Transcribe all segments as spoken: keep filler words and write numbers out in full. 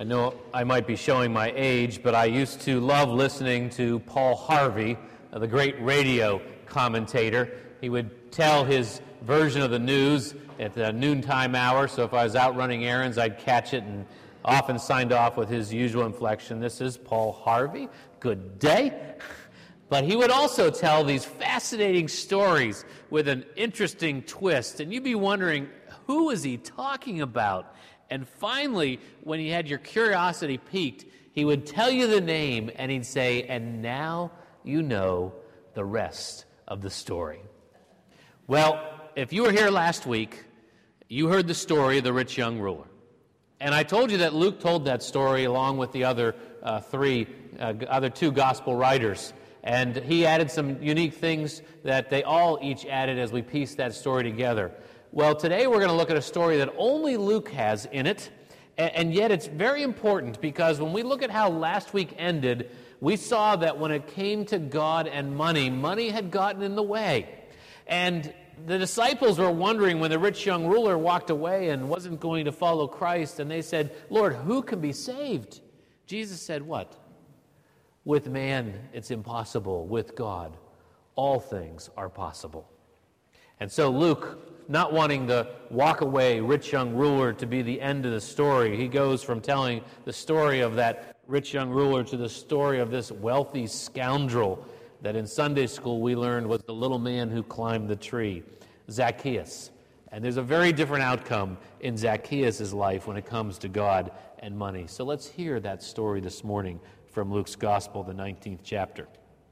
I know I might be showing my age, but I used to love listening to Paul Harvey, uh, the great radio commentator. He would tell his version of the news at the noontime hour, so if I was out running errands, I'd catch it, and often signed off with his usual inflection, "This is Paul Harvey. Good day." But he would also tell these fascinating stories with an interesting twist, and you'd be wondering, who is he talking about? And finally, when you had your curiosity piqued, he would tell you the name, and he'd say, "And now you know the rest of the story." Well, if you were here last week, you heard the story of the rich young ruler. And I told you that Luke told that story along with the other uh, three, uh, other two gospel writers. And he added some unique things that they all each added as we pieced that story together. Well, today we're going to look at a story that only Luke has in it, and yet it's very important because when we look at how last week ended, we saw that when it came to God and money, money had gotten in the way. And the disciples were wondering when the rich young ruler walked away and wasn't going to follow Christ, and they said, "Lord, who can be saved?" Jesus said, what? "With man, it's impossible. With God, all things are possible." And so Luke, not wanting the walk-away rich young ruler to be the end of the story, he goes from telling the story of that rich young ruler to the story of this wealthy scoundrel that in Sunday school we learned was the little man who climbed the tree, Zacchaeus. And there's a very different outcome in Zacchaeus' life when it comes to God and money. So let's hear that story this morning from Luke's Gospel, the nineteenth chapter.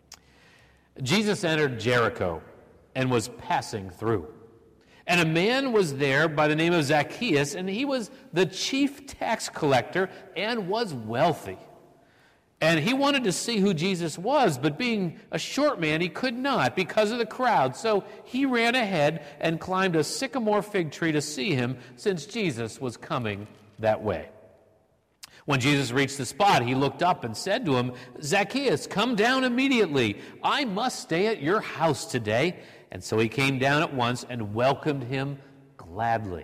Jesus entered Jericho and was passing through. And a man was there by the name of Zacchaeus, and he was the chief tax collector and was wealthy. And he wanted to see who Jesus was, but being a short man, he could not because of the crowd. So he ran ahead and climbed a sycamore fig tree to see him, since Jesus was coming that way. When Jesus reached the spot, he looked up and said to him, "Zacchaeus, come down immediately. I must stay at your house today." And so he came down at once and welcomed him gladly.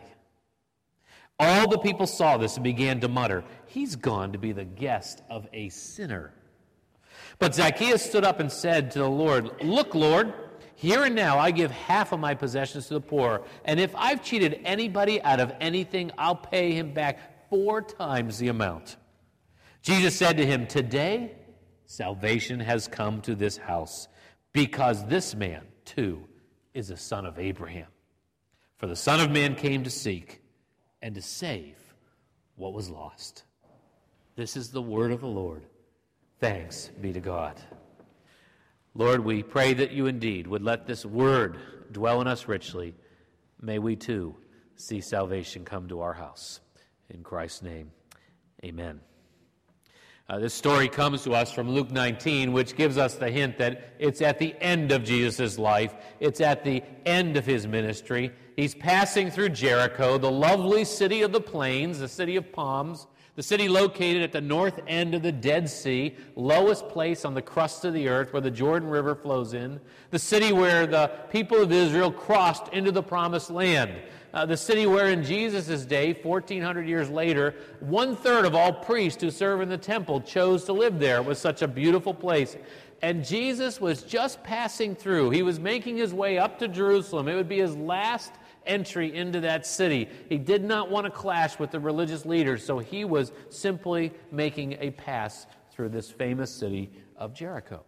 All the people saw this and began to mutter, "He's gone to be the guest of a sinner." But Zacchaeus stood up and said to the Lord, "Look, Lord, here and now I give half of my possessions to the poor, and if I've cheated anybody out of anything, I'll pay him back four times the amount." Jesus said to him, "Today salvation has come to this house, because this man, too, is a son of Abraham. For the Son of Man came to seek and to save what was lost." This is the word of the Lord. Thanks be to God. Lord, we pray that you indeed would let this word dwell in us richly. May we too see salvation come to our house. In Christ's name, amen. Uh, this story comes to us from Luke nineteen, which gives us the hint that it's at the end of Jesus' life. It's at the end of his ministry. He's passing through Jericho, the lovely city of the plains, the city of palms, the city located at the north end of the Dead Sea, lowest place on the crust of the earth where the Jordan River flows in, the city where the people of Israel crossed into the promised land. Uh, the city where in Jesus' day, fourteen hundred years later, one-third of all priests who serve in the temple chose to live there. It was such a beautiful place. And Jesus was just passing through. He was making his way up to Jerusalem. It would be his last entry into that city. He did not want to clash with the religious leaders, so he was simply making a pass through this famous city of Jericho.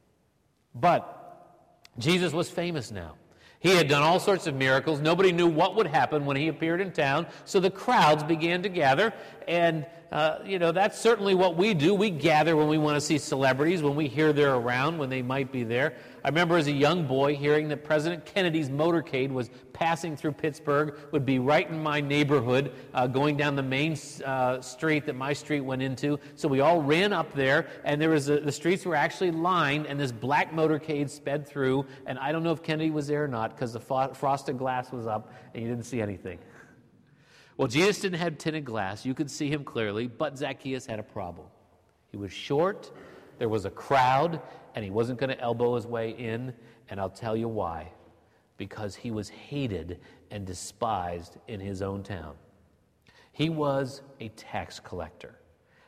But Jesus was famous now. He had done all sorts of miracles. Nobody knew what would happen when he appeared in town, so the crowds began to gather. And, uh, you know, that's certainly what we do. We gather when we want to see celebrities, when we hear they're around, when they might be there. I remember as a young boy hearing that President Kennedy's motorcade was passing through Pittsburgh, would be right in my neighborhood, uh, going down the main uh, street that my street went into. So we all ran up there, and there was a, the streets were actually lined, and this black motorcade sped through. And I don't know if Kennedy was there or not, because the fo- frosted glass was up, and you didn't see anything. Well, Jesus didn't have tinted glass. You could see him clearly, but Zacchaeus had a problem. He was short, there was a crowd, and he wasn't going to elbow his way in, and I'll tell you why. Because he was hated and despised in his own town. He was a tax collector.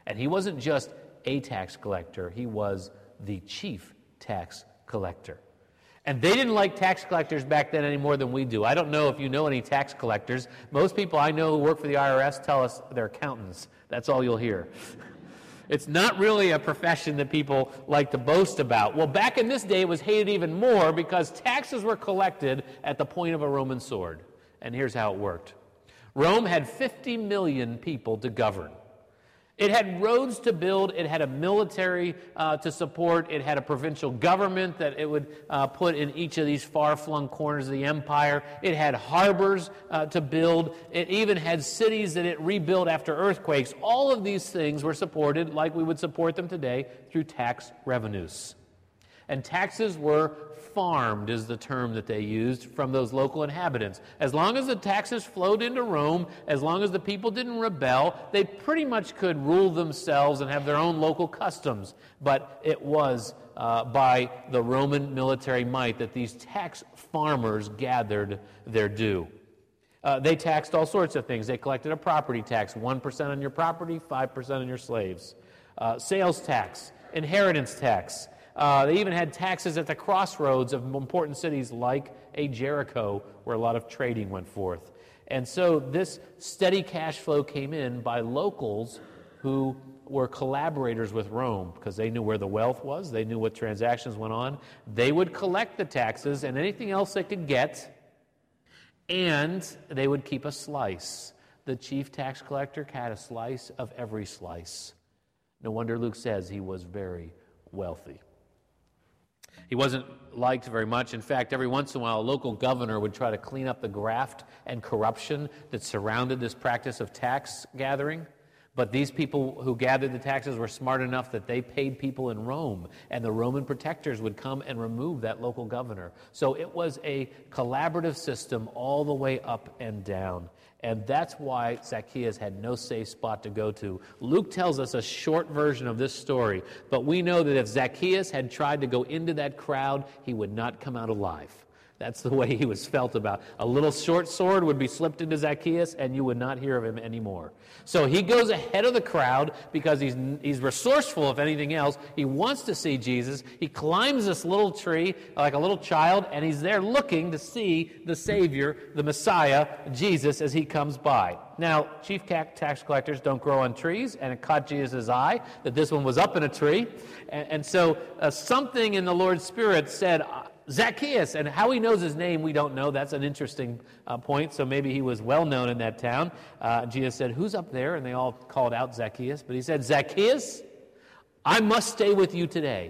And he wasn't just a tax collector, he was the chief tax collector. And they didn't like tax collectors back then any more than we do. I don't know if you know any tax collectors. Most people I know who work for the I R S tell us they're accountants. That's all you'll hear. It's not really a profession that people like to boast about. Well, back in this day, it was hated even more because taxes were collected at the point of a Roman sword. And here's how it worked. Rome had fifty million people to govern. It had roads to build, it had a military uh, to support, it had a provincial government that it would uh, put in each of these far-flung corners of the empire. It had harbors uh, to build. It even had cities that it rebuilt after earthquakes. All of these things were supported, like we would support them today, through tax revenues. And taxes were farmed, is the term that they used, from those local inhabitants. As long as the taxes flowed into Rome, as long as the people didn't rebel, they pretty much could rule themselves and have their own local customs. But it was uh, by the Roman military might that these tax farmers gathered their due. Uh, they taxed all sorts of things. They collected a property tax, one percent on your property, five percent on your slaves. Uh, sales tax, inheritance tax. Uh, they even had taxes at the crossroads of important cities like a Jericho, where a lot of trading went forth. And so this steady cash flow came in by locals who were collaborators with Rome, because they knew where the wealth was, they knew what transactions went on. They would collect the taxes and anything else they could get, and they would keep a slice. The chief tax collector had a slice of every slice. No wonder Luke says he was very wealthy. He wasn't liked very much. In fact, every once in a while, a local governor would try to clean up the graft and corruption that surrounded this practice of tax gathering. But these people who gathered the taxes were smart enough that they paid people in Rome, and the Roman protectors would come and remove that local governor. So it was a collaborative system all the way up and down. And that's why Zacchaeus had no safe spot to go to. Luke tells us a short version of this story, but we know that if Zacchaeus had tried to go into that crowd, he would not come out alive. That's the way he was felt about. A little short sword would be slipped into Zacchaeus, and you would not hear of him anymore. So he goes ahead of the crowd because he's he's resourceful, if anything else. He wants to see Jesus. He climbs this little tree like a little child, and he's there looking to see the Savior, the Messiah, Jesus, as he comes by. Now, chief tax collectors don't grow on trees, and it caught Jesus' eye that this one was up in a tree. And, and so uh, something in the Lord's Spirit said, Zacchaeus, and how he knows his name, we don't know. That's an interesting uh, point. So maybe he was well known in that town. Uh, Jesus said, "Who's up there?" And they all called out Zacchaeus. But he said, "Zacchaeus, I must stay with you today."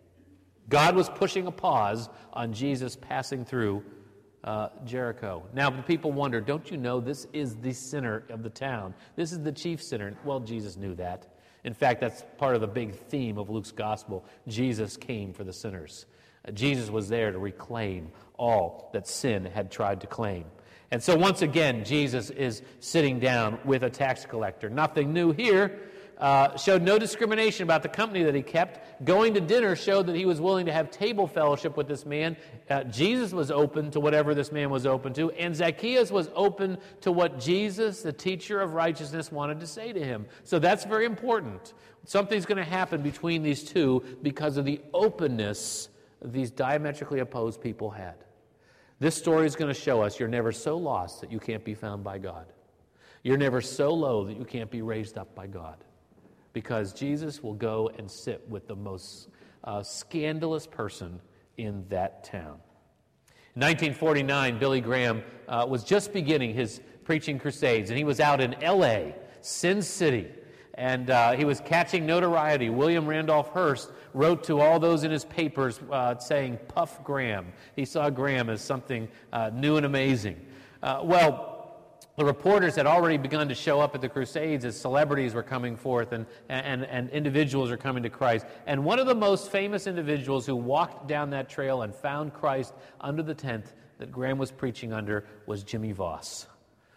God was pushing a pause on Jesus passing through uh, Jericho. Now the people wonder, don't you know this is the sinner of the town? This is the chief sinner. Well, Jesus knew that. In fact, that's part of the big theme of Luke's gospel. Jesus came for the sinners. Jesus was there to reclaim all that sin had tried to claim. And so once again, Jesus is sitting down with a tax collector. Nothing new here. Uh, showed no discrimination about the company that he kept. Going to dinner showed that he was willing to have table fellowship with this man. Uh, Jesus was open to whatever this man was open to. And Zacchaeus was open to what Jesus, the teacher of righteousness, wanted to say to him. So that's very important. Something's going to happen between these two because of the openness these diametrically opposed people had. This story is going to show us you're never so lost that you can't be found by God. You're never so low that you can't be raised up by God. Because Jesus will go and sit with the most uh, scandalous person in that town. In nineteen forty-nine, Billy Graham uh, was just beginning his preaching crusades, and he was out in L A, Sin City, and uh, he was catching notoriety. William Randolph Hearst wrote to all those in his papers uh, saying, "Puff Graham." He saw Graham as something uh, new and amazing. Uh, well, the reporters had already begun to show up at the Crusades as celebrities were coming forth and, and, and individuals are coming to Christ. And one of the most famous individuals who walked down that trail and found Christ under the tent that Graham was preaching under was Jimmy Voss.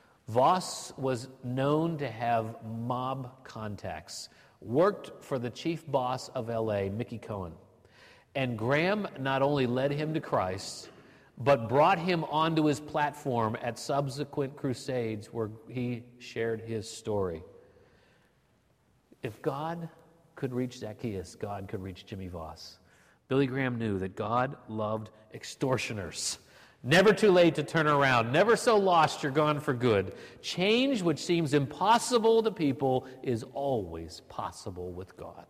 Voss was known to have mob contacts, worked for the chief boss of L A, Mickey Cohen. And Graham not only led him to Christ, but brought him onto his platform at subsequent crusades where he shared his story. If God could reach Zacchaeus, God could reach Jimmy Voss. Billy Graham knew that God loved extortioners. Never too late to turn around. Never so lost you're gone for good. Change which seems impossible to people is always possible with God.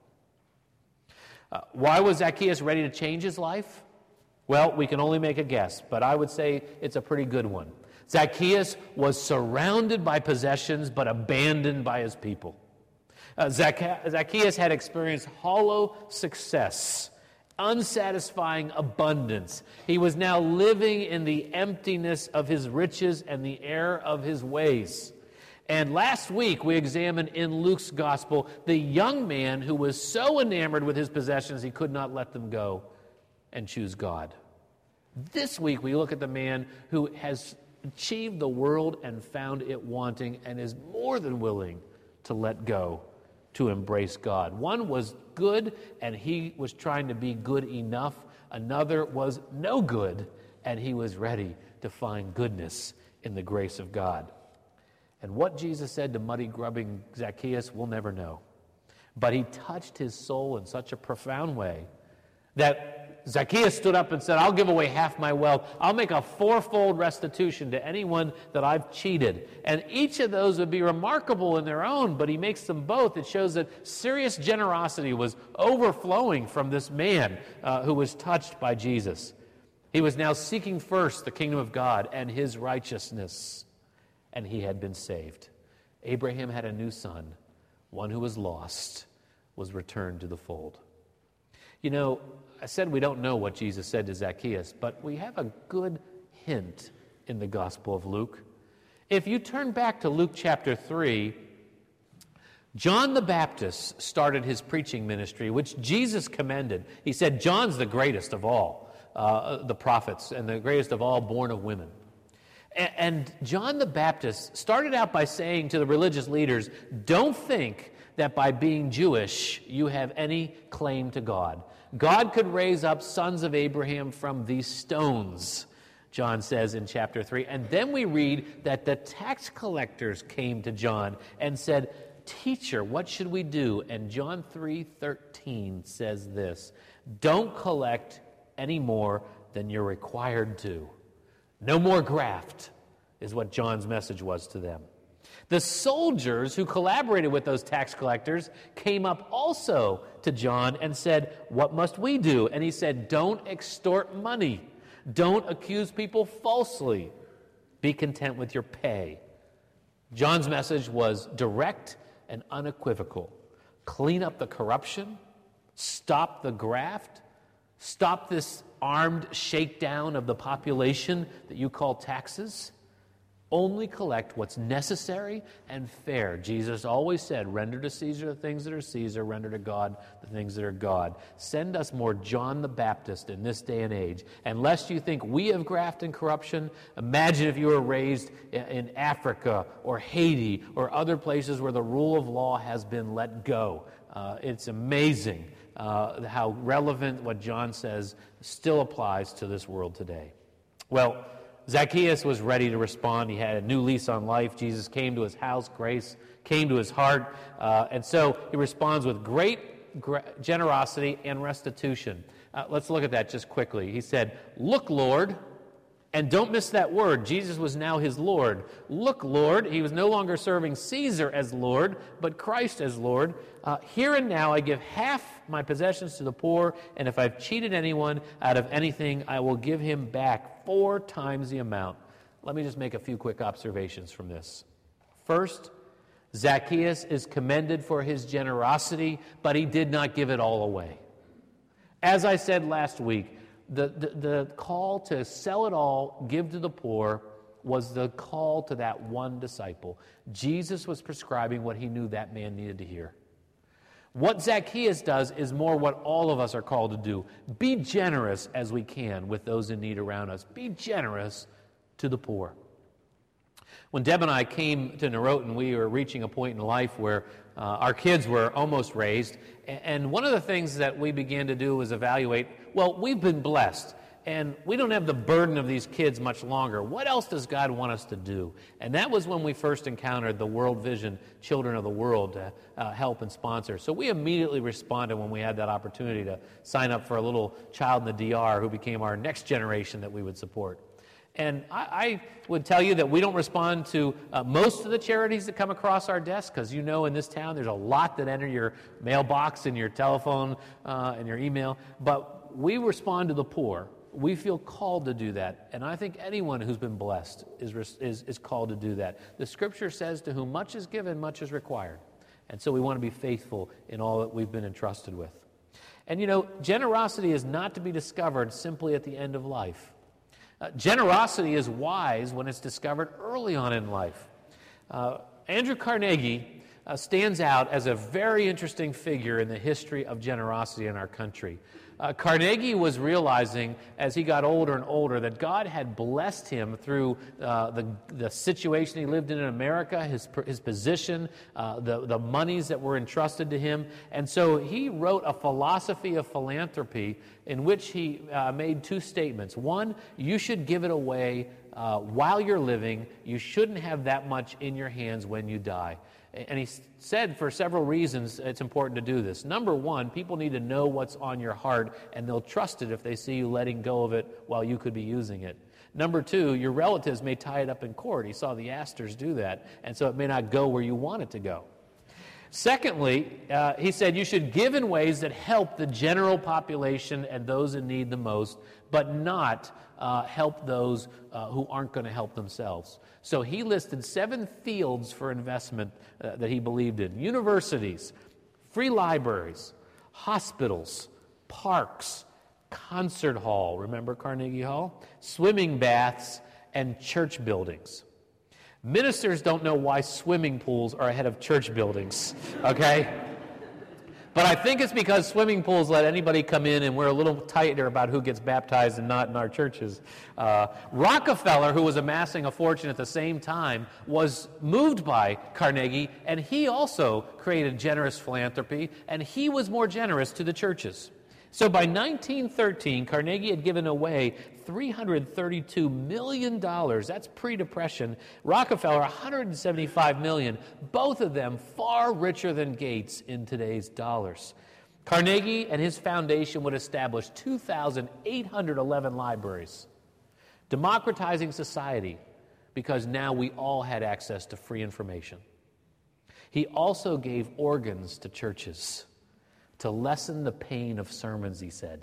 Uh, why was Zacchaeus ready to change his life? Well, we can only make a guess, but I would say it's a pretty good one. Zacchaeus was surrounded by possessions but abandoned by his people. Uh, Zaccha- Zacchaeus had experienced hollow success, unsatisfying abundance. He was now living in the emptiness of his riches and the error of his ways. And last week we examined in Luke's gospel the young man who was so enamored with his possessions he could not let them go and choose God. This week we look at the man who has achieved the world and found it wanting and is more than willing to let go to embrace God. One was good and he was trying to be good enough. Another was no good and he was ready to find goodness in the grace of God. And what Jesus said to muddy, grubbing Zacchaeus, we'll never know. But he touched his soul in such a profound way that Zacchaeus stood up and said, I'll give away half my wealth. I'll make a fourfold restitution to anyone that I've cheated. And each of those would be remarkable in their own, but he makes them both. It shows that serious generosity was overflowing from this man uh, who was touched by Jesus. He was now seeking first the kingdom of God and his righteousness, and he had been saved. Abraham had a new son. One who was lost was returned to the fold. You know, I said we don't know what Jesus said to Zacchaeus, but we have a good hint in the Gospel of Luke. If you turn back to Luke chapter three, John the Baptist started his preaching ministry, which Jesus commended. He said, John's the greatest of all uh, the prophets and the greatest of all born of women. A- and John the Baptist started out by saying to the religious leaders, don't think that by being Jewish you have any claim to God. God could raise up sons of Abraham from these stones, John says in chapter three. And then we read that the tax collectors came to John and said, Teacher, what should we do? And John three thirteen says this, don't collect any more than you're required to. No more graft is what John's message was to them. The soldiers who collaborated with those tax collectors came up also to John and said, what must we do? And he said, don't extort money. Don't accuse people falsely. Be content with your pay. John's message was direct and unequivocal. Clean up the corruption. Stop the graft. Stop this armed shakedown of the population that you call taxes. Only collect what's necessary and fair. Jesus always said, render to Caesar the things that are Caesar, render to God the things that are God. Send us more John the Baptist in this day and age. And lest you think we have graft and corruption, imagine if you were raised in Africa or Haiti or other places where the rule of law has been let go. Uh, it's amazing uh, how relevant what John says still applies to this world today. Well, Zacchaeus was ready to respond. He had a new lease on life. Jesus came to his house. Grace came to his heart. Uh, and so he responds with great gra- generosity and restitution. Uh, let's look at that just quickly. He said, look, Lord, and don't miss that word. Jesus was now his Lord. Look, Lord. He was no longer serving Caesar as Lord, but Christ as Lord. Uh, here and now I give half my possessions to the poor, and if I've cheated anyone out of anything, I will give him back four times the amount. Let me just make a few quick observations from this. First, Zacchaeus is commended for his generosity, but he did not give it all away. As I said last week, The, the, the call to sell it all, give to the poor, was the call to that one disciple. Jesus was prescribing what he knew that man needed to hear. What Zacchaeus does is more what all of us are called to do. Be generous as we can with those in need around us. Be generous to the poor. When Deb and I came to Norotan, we were reaching a point in life where uh, our kids were almost raised. And one of the things that we began to do was evaluate, well, we've been blessed. and we don't have the burden of these kids much longer. What else does God want us to do? And that was when we first encountered the World Vision Children of the World to uh, help and sponsor. So we immediately responded when we had that opportunity to sign up for a little child in the D R who became our next generation that we would support. And I, I would tell you that we don't respond to uh, most of the charities that come across our desk, because you know in this town there's a lot that enter your mailbox and your telephone uh, and your email. But we respond to the poor. We feel called to do that. And I think anyone who's been blessed is, is, is called to do that. The Scripture says, to whom much is given, much is required. And so we want to be faithful in all that we've been entrusted with. And you know, generosity is not to be discovered simply at the end of life. Uh, generosity is wise when it's discovered early on in life. Uh, Andrew Carnegie uh, stands out as a very interesting figure in the history of generosity in our country. Uh, Carnegie was realizing as he got older and older that God had blessed him through uh, the, the situation he lived in in America, his, his position, uh, the, the monies that were entrusted to him. And so he wrote a philosophy of philanthropy in which he uh, made two statements. One, you should give it away uh, while you're living. You shouldn't have that much in your hands when you die. And he said for several reasons it's important to do this. Number one, people need to know what's on your heart, and they'll trust it if they see you letting go of it while you could be using it. Number two, your relatives may tie it up in court. He saw the Astors do that, and so it may not go where you want it to go. Secondly, uh, he said you should give in ways that help the general population and those in need the most, but not uh, help those uh, who aren't going to help themselves. So he listed seven fields for investment uh, that he believed in: universities, free libraries, hospitals, parks, concert hall, remember Carnegie Hall? Swimming baths, and church buildings. Ministers don't know why swimming pools are ahead of church buildings, okay? But I think it's because swimming pools let anybody come in, and we're a little tighter about who gets baptized and not in our churches. Uh, Rockefeller, who was amassing a fortune at the same time, was moved by Carnegie, and he also created generous philanthropy, and he was more generous to the churches. So by nineteen thirteen, Carnegie had given away three hundred thirty-two million dollars. That's pre-Depression. Rockefeller, one hundred seventy-five million dollars. Both of them far richer than Gates in today's dollars. Carnegie and his foundation would establish two thousand eight hundred eleven libraries, democratizing society because now we all had access to free information. He also gave organs to churches to lessen the pain of sermons, he said.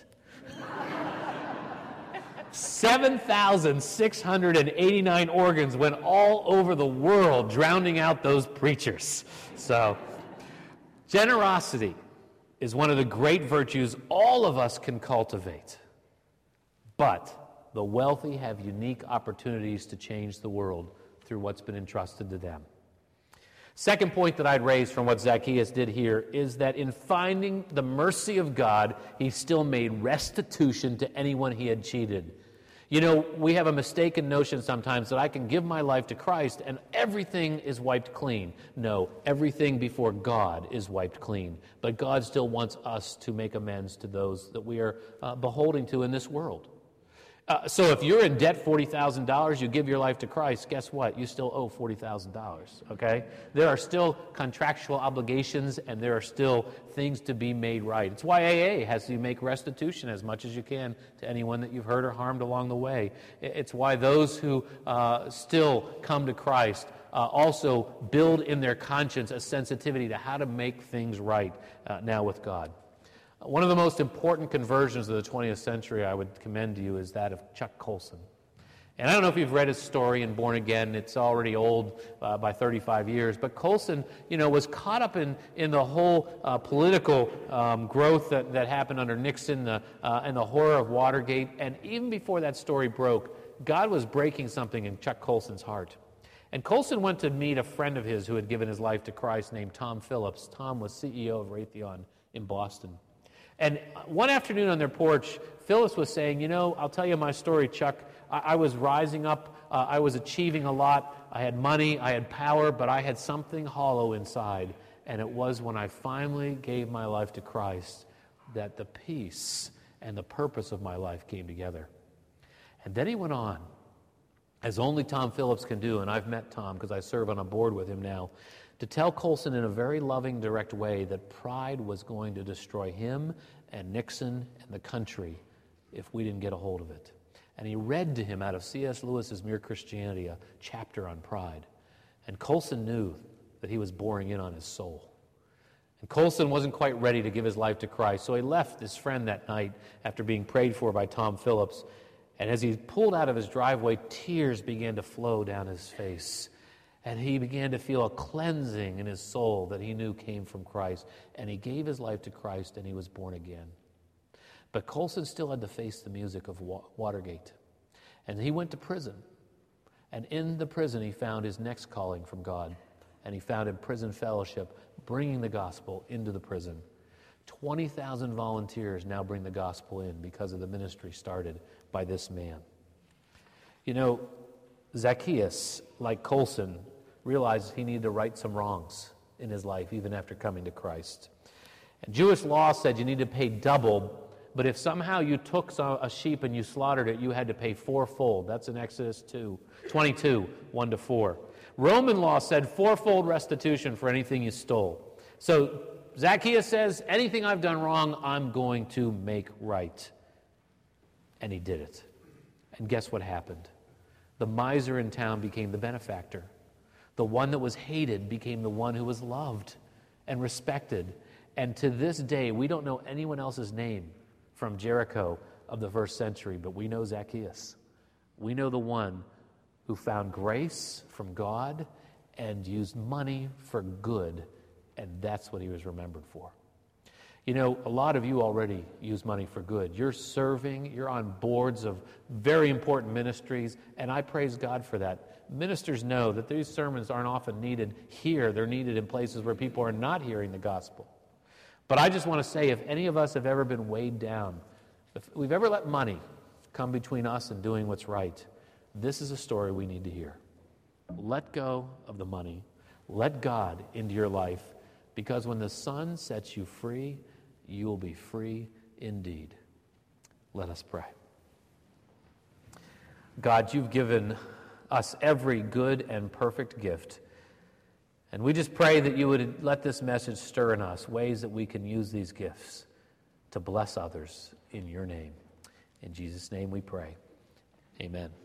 seven thousand six hundred eighty-nine organs went all over the world, drowning out those preachers. So, generosity is one of the great virtues all of us can cultivate. But the wealthy have unique opportunities to change the world through what's been entrusted to them. Second point that I'd raise from what Zacchaeus did here is that in finding the mercy of God, he still made restitution to anyone he had cheated. You know, we have a mistaken notion sometimes that I can give my life to Christ and everything is wiped clean. No, everything before God is wiped clean. But God still wants us to make amends to those that we are uh, beholding to in this world. Uh, so if you're in debt forty thousand dollars, you give your life to Christ, guess what? You still owe forty thousand dollars, okay? There are still contractual obligations, and there are still things to be made right. It's why A A has you make restitution as much as you can to anyone that you've hurt or harmed along the way. It's why those who uh, still come to Christ uh, also build in their conscience a sensitivity to how to make things right uh, now with God. One of the most important conversions of the twentieth century I would commend to you is that of Chuck Colson. And I don't know if you've read his story in Born Again. It's already old uh, by thirty-five years. But Colson, you know, was caught up in, in the whole uh, political um, growth that, that happened under Nixon the, uh, and the horror of Watergate. And even before that story broke, God was breaking something in Chuck Colson's heart. And Colson went to meet a friend of his who had given his life to Christ named Tom Phillips. Tom was C E O of Raytheon in Boston. And one afternoon on their porch, Phyllis was saying, you know, I'll tell you my story, Chuck. I, I was rising up. Uh, I was achieving a lot. I had money. I had power. But I had something hollow inside. And it was when I finally gave my life to Christ that the peace and the purpose of my life came together. And then he went on, as only Tom Phillips can do, and I've met Tom because I serve on a board with him now, to tell Colson in a very loving, direct way that pride was going to destroy him and Nixon and the country if we didn't get a hold of it. And he read to him out of C S Lewis's Mere Christianity a chapter on pride. And Colson knew that he was boring in on his soul. And Colson wasn't quite ready to give his life to Christ, so he left his friend that night after being prayed for by Tom Phillips. And as he pulled out of his driveway, tears began to flow down his face. And he began to feel a cleansing in his soul that he knew came from Christ. And he gave his life to Christ, and he was born again. But Colson still had to face the music of Watergate. And he went to prison. And in the prison, he found his next calling from God. And he founded Prison Fellowship, bringing the gospel into the prison. twenty thousand volunteers now bring the gospel in because of the ministry started by this man. You know, Zacchaeus, like Colson, realized he needed to right some wrongs in his life, even after coming to Christ. And Jewish law said you need to pay double, but if somehow you took a sheep and you slaughtered it, you had to pay fourfold. That's in Exodus two, twenty-two, one to four. Roman law said fourfold restitution for anything you stole. So Zacchaeus says, anything I've done wrong, I'm going to make right. And he did it. And guess what happened? The miser in town became the benefactor. The one that was hated became the one who was loved and respected. And to this day, we don't know anyone else's name from Jericho of the first century, but we know Zacchaeus. We know the one who found grace from God and used money for good, and that's what he was remembered for. You know, a lot of you already use money for good. You're serving, you're on boards of very important ministries, and I praise God for that. Ministers know that these sermons aren't often needed here. They're needed in places where people are not hearing the gospel. But I just want to say, if any of us have ever been weighed down, if we've ever let money come between us and doing what's right, this is a story we need to hear. Let go of the money. Let God into your life, because when the Son sets you free, you will be free indeed. Let us pray. God, you've given us every good and perfect gift. And we just pray that you would let this message stir in us ways that we can use these gifts to bless others in your name. In Jesus' name we pray. Amen.